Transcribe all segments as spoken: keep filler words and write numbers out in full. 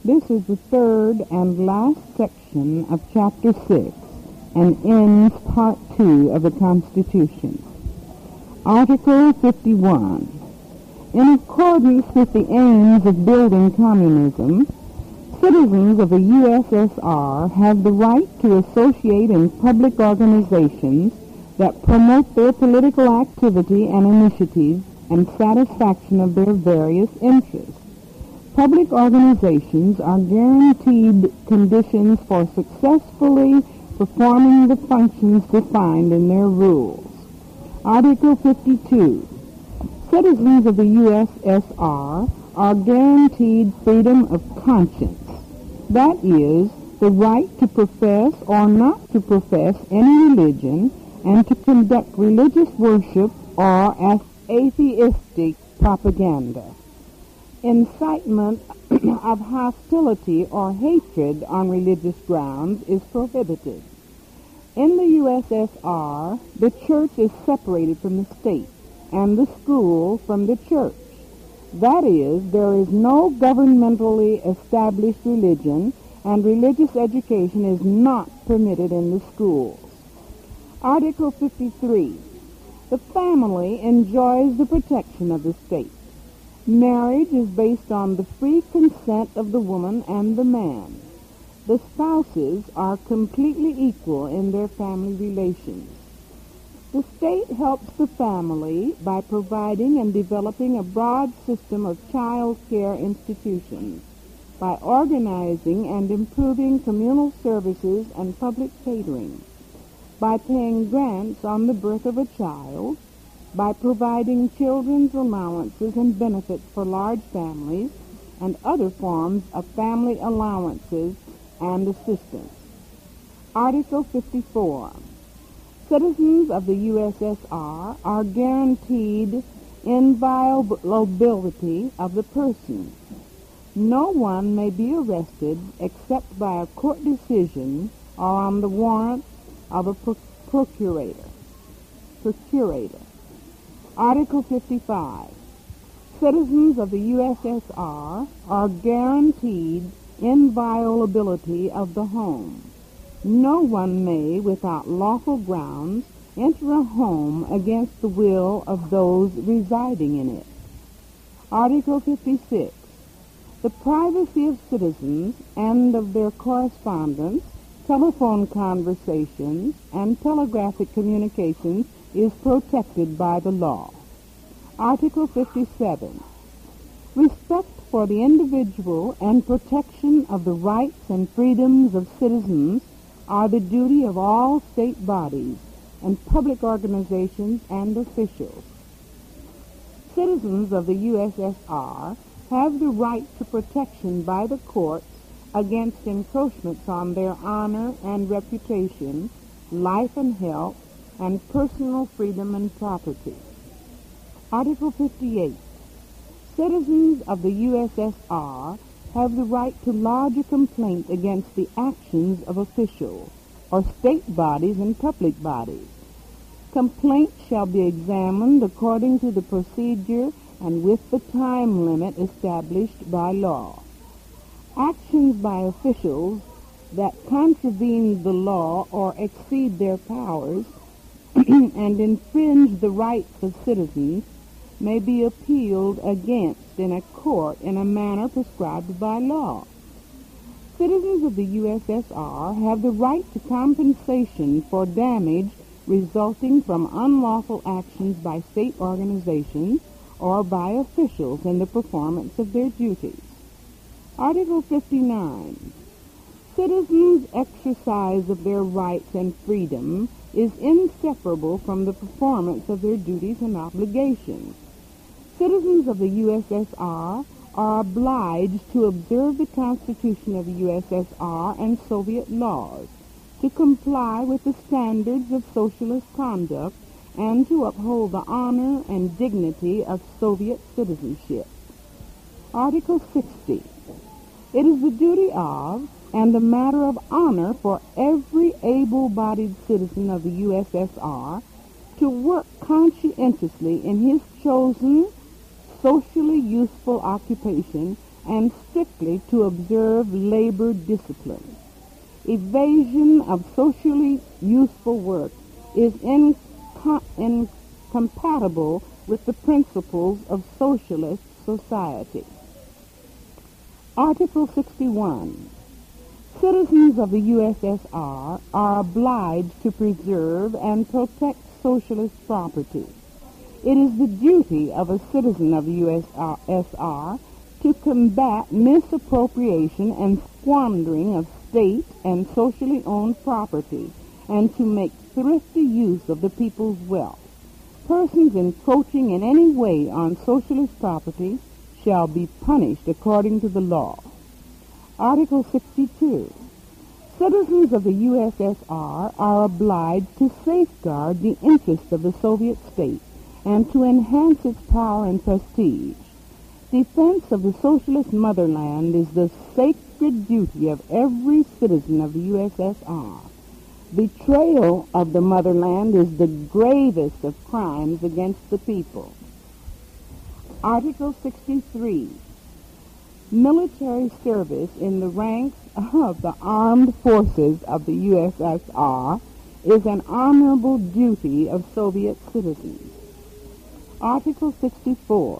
This is the third and last section of Chapter six and ends Part two of the Constitution. Article fifty-one. In accordance with the aims of building communism, citizens of the U S S R have the right to associate in public organizations that promote their political activity and initiatives and satisfaction of their various interests. Public organizations are guaranteed conditions for successfully performing the functions defined in their rules. Article fifty-two. Citizens of the U S S R are guaranteed freedom of conscience. That is, the right to profess or not to profess any religion and to conduct religious worship or atheistic propaganda. Incitement of hostility or hatred on religious grounds is prohibited. In the U S S R, the church is separated from the state and the school from the church. That is, there is no governmentally established religion, and religious education is not permitted in the schools. Article fifty-three. The family enjoys the protection of the state. Marriage is based on the free consent of the woman and the man. The spouses are completely equal in their family relations. The state helps the family by providing and developing a broad system of child care institutions, by organizing and improving communal services and public catering, by paying grants on the birth of a child, by providing children's allowances and benefits for large families, and other forms of family allowances and assistance. Article fifty-four. Citizens of the U S S R are guaranteed inviolability of the person. No one may be arrested except by a court decision or on the warrant of a pro- procurator. procurator. Article fifty-five. Citizens of the U S S R are guaranteed inviolability of the home. No one may, without lawful grounds, enter a home against the will of those residing in it. Article fifty-six. The privacy of citizens and of their correspondence, telephone conversations, and telegraphic communications is protected by the law. Article fifty-seven. Respect for the individual and protection of the rights and freedoms of citizens are the duty of all state bodies and public organizations and officials. Citizens of the U S S R have the right to protection by the courts against encroachments on their honor and reputation, life and health, and personal freedom and property. Article fifty-eight. Citizens of the U S S R have the right to lodge a complaint against the actions of officials or state bodies and public bodies. Complaints shall be examined according to the procedure and with the time limit established by law. Actions by officials that contravene the law or exceed their powers and infringe the rights of citizens may be appealed against in a court in a manner prescribed by law. Citizens of the U S S R have the right to compensation for damage resulting from unlawful actions by state organizations or by officials in the performance of their duties. Article fifty-nine. Citizens' exercise of their rights and freedom is inseparable from the performance of their duties and obligations. Citizens of the U S S R are obliged to observe the Constitution of the U S S R and Soviet laws, to comply with the standards of socialist conduct, and to uphold the honor and dignity of Soviet citizenship. Article sixty. It is the duty of and a matter of honor for every able-bodied citizen of the U S S R to work conscientiously in his chosen socially useful occupation and strictly to observe labor discipline. Evasion of socially useful work is inco- incompatible with the principles of socialist society. Article sixty-one. Citizens of the U S S R are obliged to preserve and protect socialist property. It is the duty of a citizen of the U S S R to combat misappropriation and squandering of state and socially owned property, and to make thrifty use of the people's wealth. Persons encroaching in any way on socialist property shall be punished according to the law. Article sixty-two. Citizens of the U S S R are obliged to safeguard the interests of the Soviet state and to enhance its power and prestige. Defense of the socialist motherland is the sacred duty of every citizen of the U S S R. Betrayal of the motherland is the gravest of crimes against the people. Article sixty-three. Military service in the ranks of the armed forces of the U S S R is an honorable duty of Soviet citizens. Article sixty-four.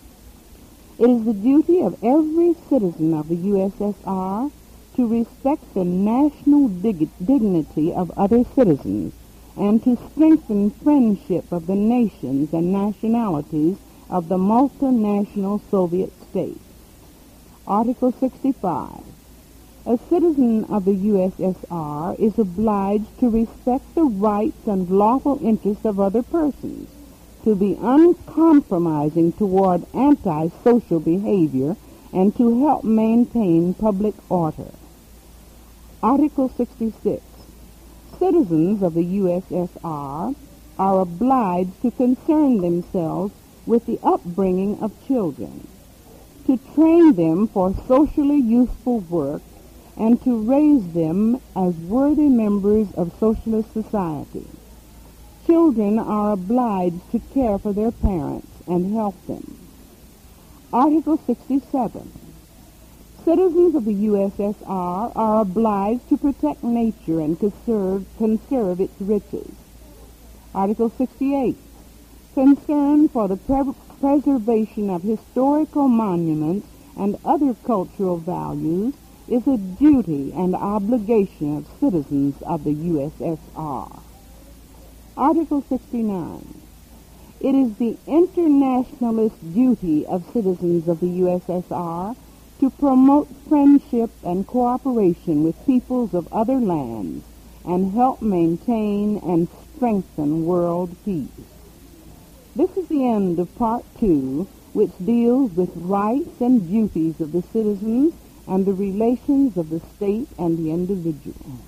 It is the duty of every citizen of the U S S R to respect the national dig- dignity of other citizens and to strengthen friendship of the nations and nationalities of the multinational Soviet states. Article sixty-five. A citizen of the U S S R is obliged to respect the rights and lawful interests of other persons, to be uncompromising toward anti-social behavior, and to help maintain public order. Article sixty-six. Citizens of the U S S R are obliged to concern themselves with the upbringing of children, to train them for socially useful work, and to raise them as worthy members of socialist society. Children are obliged to care for their parents and help them. Article sixty-seven. Citizens of the U S S R are obliged to protect nature and conserve, conserve its riches. Article sixty-eight. Concern for the pre- preservation of historical monuments and other cultural values is a duty and obligation of citizens of the U S S R. Article sixty-nine. It is the internationalist duty of citizens of the U S S R to promote friendship and cooperation with peoples of other lands and help maintain and strengthen world peace. This is the end of Part Two, which deals with rights and duties of the citizens and the relations of the state and the individual.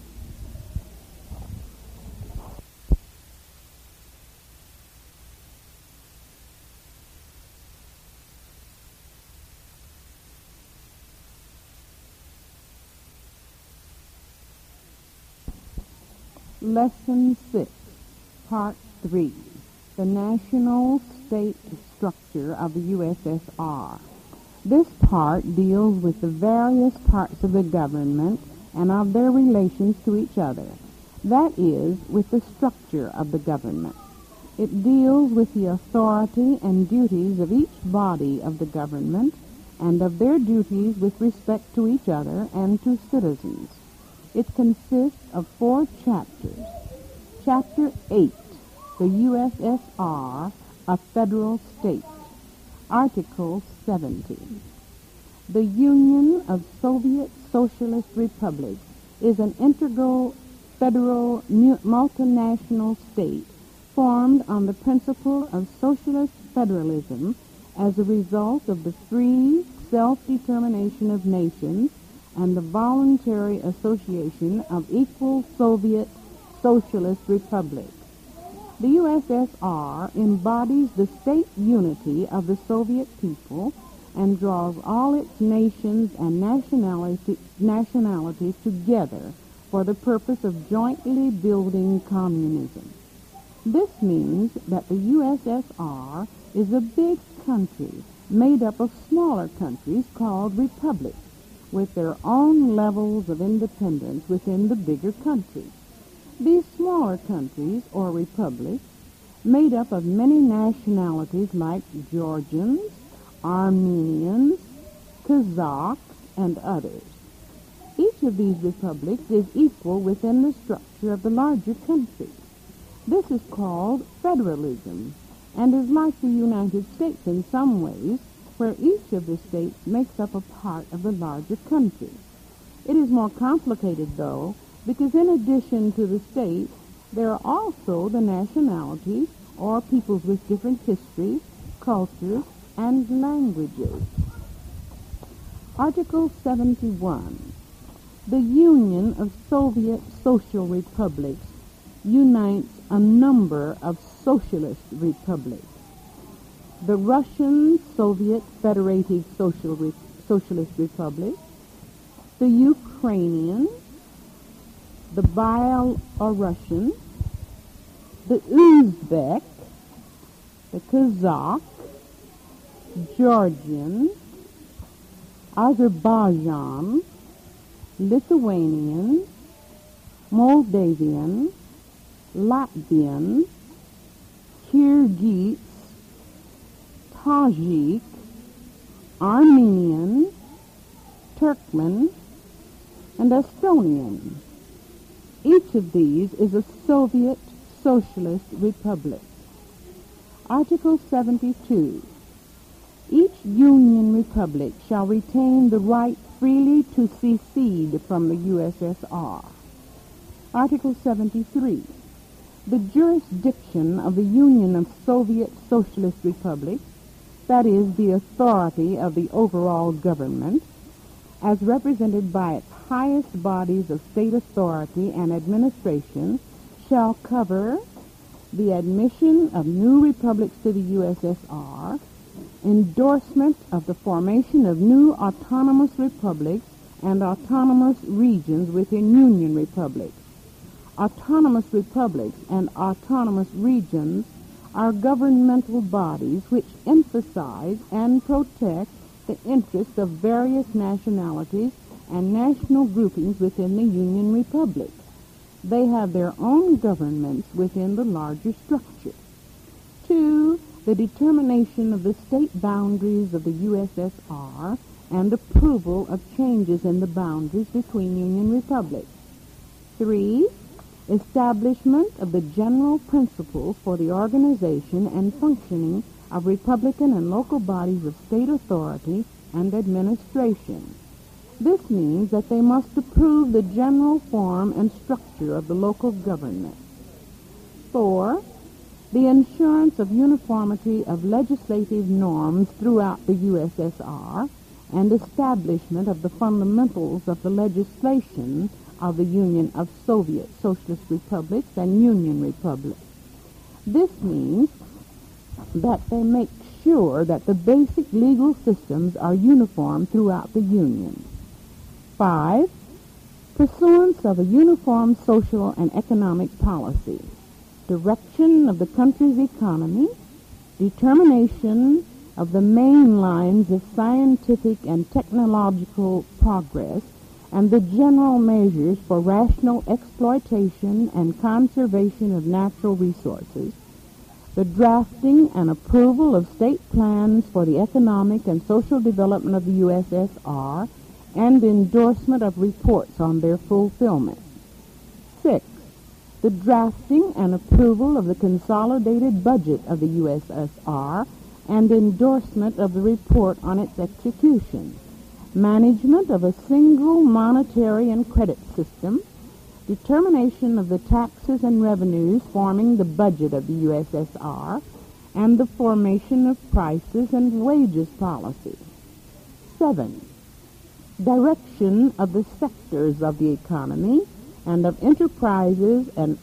Lesson six, Part three, the national state structure of the U S S R. This part deals with the various parts of the government and of their relations to each other. That is, with the structure of the government. It deals with the authority and duties of each body of the government and of their duties with respect to each other and to citizens. It consists of four chapters. Chapter eight, the U S S R, a federal state. Article seventy. The Union of Soviet Socialist Republics is an integral federal multinational state formed on the principle of socialist federalism as a result of the free self-determination of nations and the voluntary association of equal Soviet socialist republics. The U S S R embodies the state unity of the Soviet people and draws all its nations and nationality, nationalities together for the purpose of jointly building communism. This means that the U S S R is a big country made up of smaller countries called republics, with their own levels of independence within the bigger country. These smaller countries, or republics, made up of many nationalities like Georgians, Armenians, Kazakhs, and others. Each of these republics is equal within the structure of the larger country. This is called federalism, and is like the United States in some ways, where each of the states makes up a part of the larger country. It is more complicated, though, because in addition to the states, there are also the nationalities, or peoples with different histories, cultures, and languages. Article seventy-one. The Union of Soviet Social Republics unites a number of socialist republics. The Russian Soviet Federative Social Re- Socialist Republic, the Ukrainian, the Byelorussian, the Uzbek, the Kazakh, Georgian, Azerbaijan, Lithuanian, Moldavian, Latvian, Kyrgyz, Tajik, Armenian, Turkmen, and Estonian. Each of these is a Soviet Socialist Republic. Article seventy-two. Each Union Republic shall retain the right freely to secede from the U S S R. Article seventy-three. The jurisdiction of the Union of Soviet Socialist Republics, that is, the authority of the overall government, as represented by its highest bodies of state authority and administration, shall cover the admission of new republics to the U S S R, endorsement of the formation of new autonomous republics and autonomous regions within Union republics. Autonomous republics and autonomous regions are governmental bodies which emphasize and protect the interests of various nationalities and national groupings within the Union Republic. They have their own governments within the larger structure. Two, the determination of the state boundaries of the U S S R and approval of changes in the boundaries between Union republics. Three, establishment of the general principles for the organization and functioning of Republican and local bodies of state authority and administration. This means that they must approve the general form and structure of the local government. Four, the assurance of uniformity of legislative norms throughout the U S S R and establishment of the fundamentals of the legislation of the Union of Soviet Socialist Republics and Union Republics. This means that they make sure that the basic legal systems are uniform throughout the Union. Five, pursuance of a uniform social and economic policy, direction of the country's economy, determination of the main lines of scientific and technological progress, and the general measures for rational exploitation and conservation of natural resources, the drafting and approval of state plans for the economic and social development of the U S S R, and endorsement of reports on their fulfillment. Six, the drafting and approval of the consolidated budget of the U S S R and endorsement of the report on its execution, management of a single monetary and credit system, determination of the taxes and revenues forming the budget of the U S S R, and the formation of prices and wages policy. Seven, direction of the sectors of the economy and of enterprises and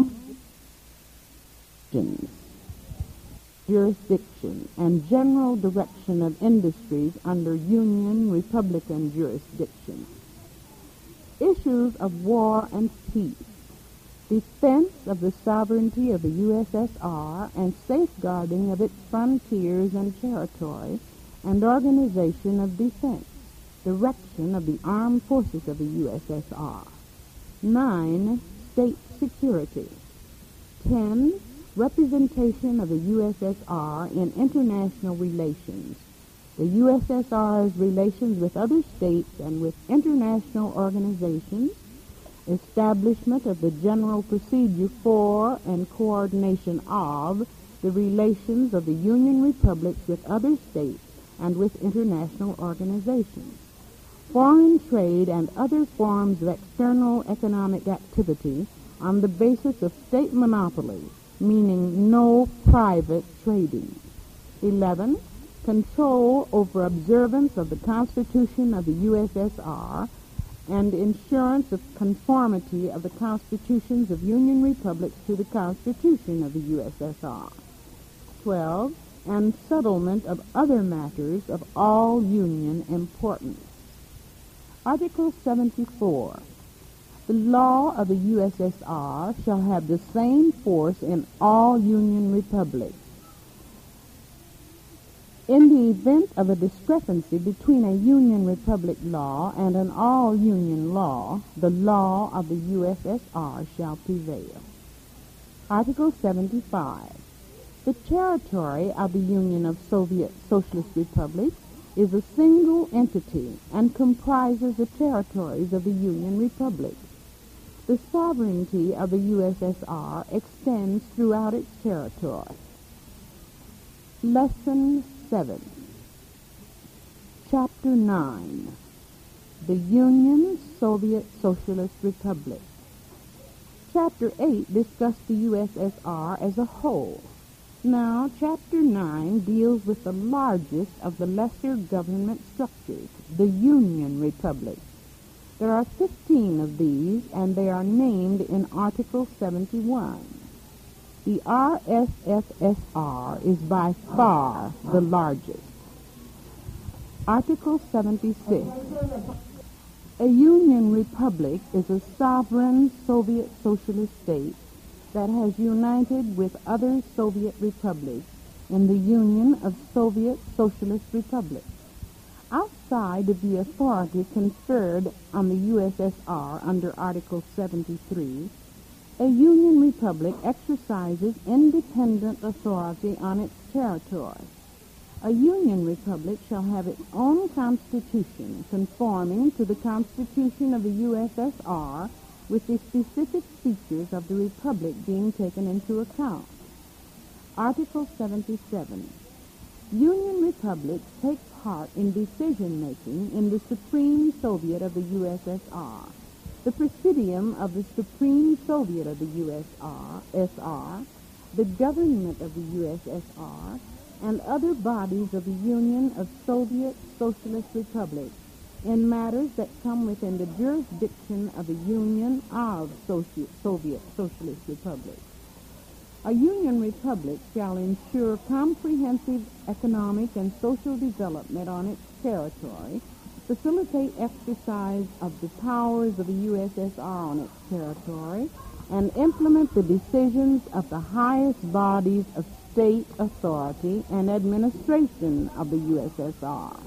operations, jurisdiction, and general direction of industries under Union Republican jurisdiction. Issues of war and peace, defense of the sovereignty of the U S S R and safeguarding of its frontiers and territory, and organization of defense, direction of the armed forces of the U S S R. nine. State security. ten. Representation of the U S S R in international relations. The U S S R's relations with other states and with international organizations, establishment of the general procedure for and coordination of the relations of the Union republics with other states and with international organizations, foreign trade and other forms of external economic activity on the basis of state monopoly, meaning no private trading. eleven. Control over observance of the Constitution of the U S S R and insurance of conformity of the constitutions of Union republics to the Constitution of the U S S R. twelve. And settlement of other matters of all Union importance. Article seventy-four. The law of the U S S R shall have the same force in all Union republics. In the event of a discrepancy between a Union Republic law and an all-Union law, the law of the U S S R shall prevail. Article seventy-five. The territory of the Union of Soviet Socialist Republics is a single entity and comprises the territories of the Union Republics. The sovereignty of the U S S R extends throughout its territory. Lesson seven. Chapter nine. The Union Soviet Socialist Republic. Chapter eight discussed the U S S R as a whole. Now, Chapter nine deals with the largest of the lesser government structures, the Union Republic. There are fifteen of these, and they are named in Article seventy-one. The R S F S R is by far the largest. Article seventy-six. A Union Republic is a sovereign Soviet socialist state that has united with other Soviet republics in the Union of Soviet Socialist Republics. Outside of the authority conferred on the U S S R under Article seventy-three, a Union Republic exercises independent authority on its territory. A Union Republic shall have its own constitution conforming to the Constitution of the U S S R, with the specific features of the Republic being taken into account. Article seventy-seven. Union Republics take part in decision-making in the Supreme Soviet of the U S S R, the Presidium of the Supreme Soviet of the U S S R, the Government of the U S S R, and other bodies of the Union of Soviet Socialist Republics in matters that come within the jurisdiction of the Union of Soci- Soviet Socialist Republics. A Union Republic shall ensure comprehensive economic and social development on its territory, facilitate exercise of the powers of the U S S R on its territory, and implement the decisions of the highest bodies of state authority and administration of the U S S R.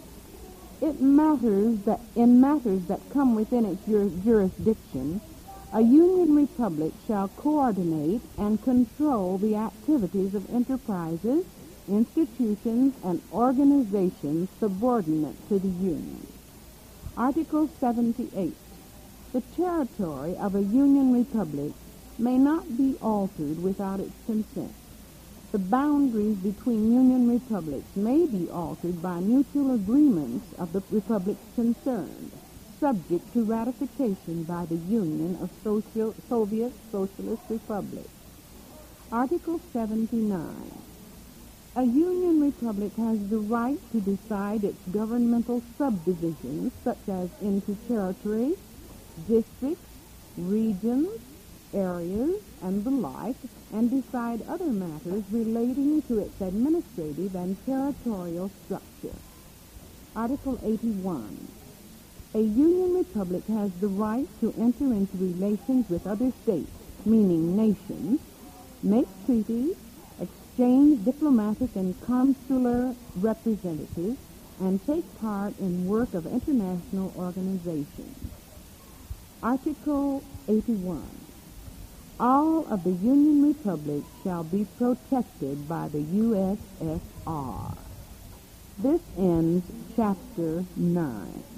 It matters that in matters that come within its jur- jurisdiction, a Union Republic shall coordinate and control the activities of enterprises, institutions, and organizations subordinate to the Union. Article seventy-eight. The territory of a Union Republic may not be altered without its consent. The boundaries between Union Republics may be altered by mutual agreements of the republics concerned, subject to ratification by the Union of Social, Soviet Socialist Republics. Article seventy-nine. A Union Republic has the right to decide its governmental subdivisions, such as into territories, districts, regions, areas, and the like, and decide other matters relating to its administrative and territorial structure. Article eighty-one. A Union Republic has the right to enter into relations with other states, meaning nations, make treaties, exchange diplomatic and consular representatives, and take part in work of international organizations. Article eighty-one. All of the Union Republics shall be protected by the U S S R. This ends Chapter nine.